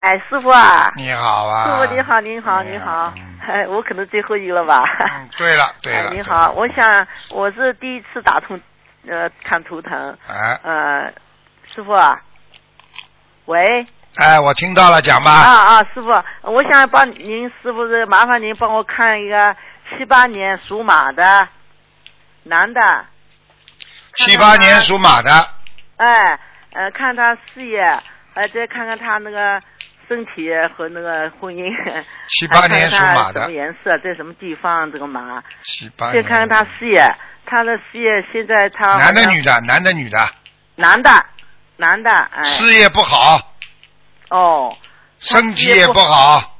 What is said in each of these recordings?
哎，师傅啊！ 你好啊！ 师傅你好，您好，您好。哎，我可能最后一个了吧？ 对了，对了。 您好，我想我是第一次打通，看图腾。师傅啊，喂。 哎，我听到了，讲吧。 师傅，我想帮您，师傅是麻烦您帮我看一个78年属马的男的。 78年属马的。 哎，看他事业，再看看他那个身体和那个婚姻。 78年属马的。 什么颜色，在什么地方？这个马。 78年。 再看看他事业，他的事业现在他。 男的女的？男的女的？ 男的。哎。 事业不好。 哦。 身体也不好。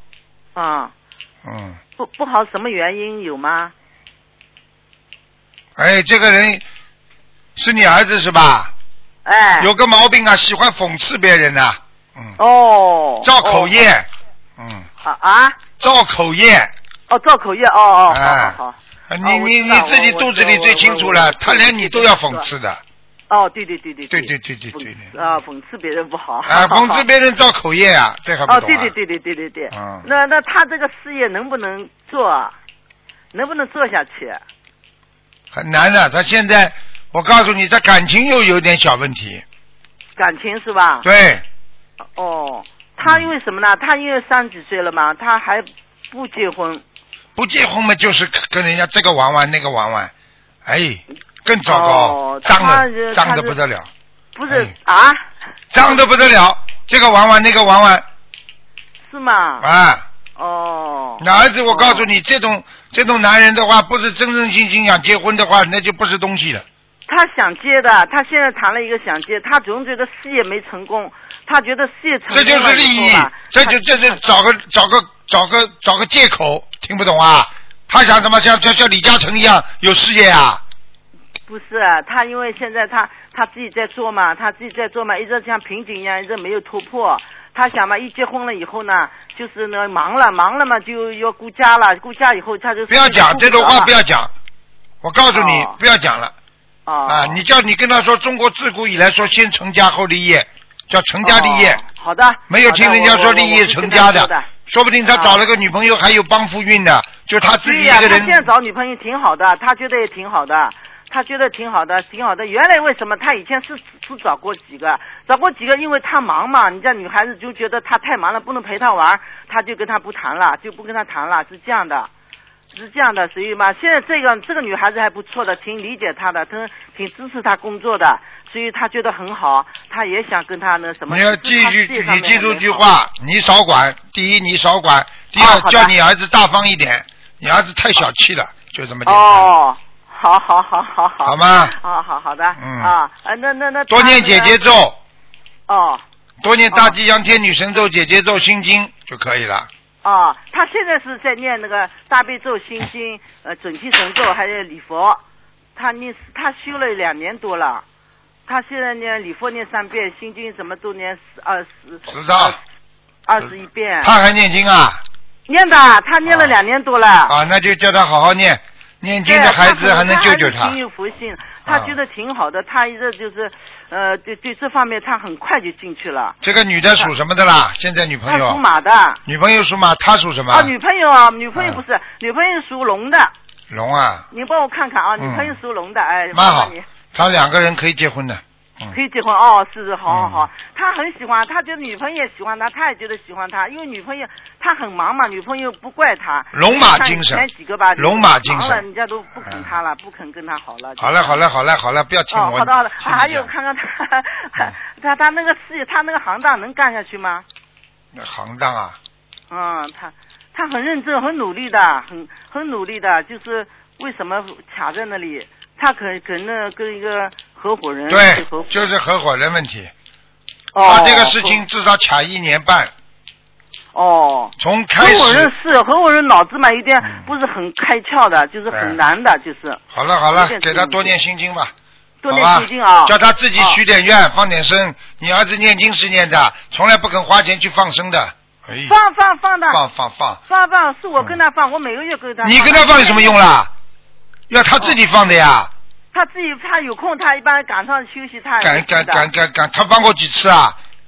不好，什么原因有吗？ 哎，这个人是你儿子是吧？ 哎。 有个毛病啊，喜欢讽刺别人呐。造口业。造口业。 造口业。好。 你自己肚子里最清楚了，他连你都要讽刺的。 对。讽刺别人不好。 讽刺别人造口业啊，这还不懂啊？ 对。那他这个事业能不能做？能不能做下去？ 很难的，他现在我告诉你，他感情又有点小问题。 感情是吧？ 对。 他因为什么呢？他因为30几岁了嘛，他还不结婚。 不结婚嘛，就是跟人家这个玩玩那个玩玩，更糟糕，脏的不得了。 不是脏的不得了，这个玩玩那个玩玩。 是吗？ 那儿子，我告诉你，这种男人的话，不是真正心想结婚的话，那就不是东西了。 他想结的，他现在谈了一个想结，他总觉得事业没成功，他觉得事业成功了， 这就是利益，这是找个借口，听不懂啊？他想什么？像李嘉诚一样有事业啊？ 不是，他因为现在他自己在做嘛，一直像瓶颈一样，一直没有突破。他想嘛，一结婚了以后呢，就是呢忙了嘛，就要顾家了，顾家以后他就不要讲这种话，不要讲。我告诉你，不要讲了。你跟他说，中国自古以来说先成家后立业，叫成家立业。 好的。 没有听人家说立业成家的，说不定他找了个女朋友还有帮夫运的，就他自己一个人。 他现在找女朋友挺好的，他觉得也挺好的。原来为什么他以前是找过几个，因为他忙嘛，你家女孩子就觉得他太忙了，不能陪他玩，他就跟他不谈了，是这样的，所以嘛，现在这个女孩子还不错的，挺理解他的，挺支持他工作的，所以他觉得很好，他也想跟他那什么。 你要你记住句话，你少管，第一你少管，第二叫你儿子大方一点，你儿子太小气了，就这么简单。 好。 好吗？ 好的。那多念姐姐咒。多念大吉祥天女神咒、姐姐咒、心经就可以了。 他现在是在念那个大悲咒、心经、准提神咒，还有礼佛。他修了2年多了，他现在念礼佛念3遍，心经什么都念21遍。 他还念经啊？ 念的，他念了2年多了。 那就叫他好好念。念经的孩子还能救救他。 挺有福性，他觉得挺好的，他一直就是对这方面他很快就进去了。 这个女的属什么的啦？现在女朋友？ 她属马的。 女朋友属马，她属什么？ 女朋友不是，女朋友属龙的。 龙啊！ 你帮我看看啊，女朋友属龙的， 蛮好。他2个人可以结婚的。 可以结婚是好，他很喜欢，他觉得女朋友也喜欢他，他也觉得喜欢他，因为女朋友他很忙嘛，女朋友不怪他。 龙马精神。 几个吧。龙马精神。 人家都不肯他了，不肯跟他好了。 好了，不要听我。 好的。还有看看他那个事业，他那个行当能干下去吗？ 那行当啊。 他很认真，很努力的，很努力的，就是为什么卡在那里？他可能跟一个合伙人。 对，就是合伙人问题。他这个事情至少卡1年半。从开始。 合伙人脑子嘛，有点不是很开窍的，就是很难的，就是。 好了，给他多念心经吧。 多念心经啊！ 叫他自己许点愿，放点生。你儿子念经是念的，从来不肯花钱去放生的。 放的。 放， 是我跟他放，我每个月跟他放。 你跟他放有什么用啦？要他自己放的呀。 他有空，他一般赶上休息，他赶，他放过几次啊？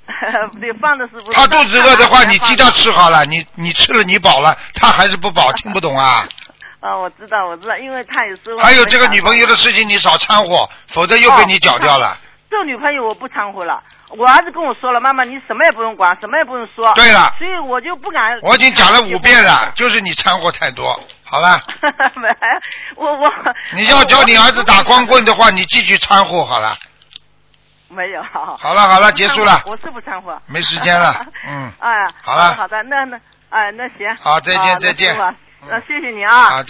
对，放的是不？ 他肚子饿的话，你鸡蛋吃好了，你吃了你饱了，他还是不饱，听不懂啊？ 我知道，因为他有时候还有这个女朋友的事情，你少掺和，否则又被你搅掉了。 这个女朋友我不掺和了，我儿子跟我说了，妈妈你什么也不用管，什么也不用说。 对了， 所以我就不敢。 我已经讲了5遍了，就是你掺和太多，好了。 没，我。 你要教你儿子打光棍的话，你继续掺和好了。 没有。好了，结束了。 我是不掺和。 没时间了， 哎， 好了。 好的，那行。 好，再见。 谢谢你啊。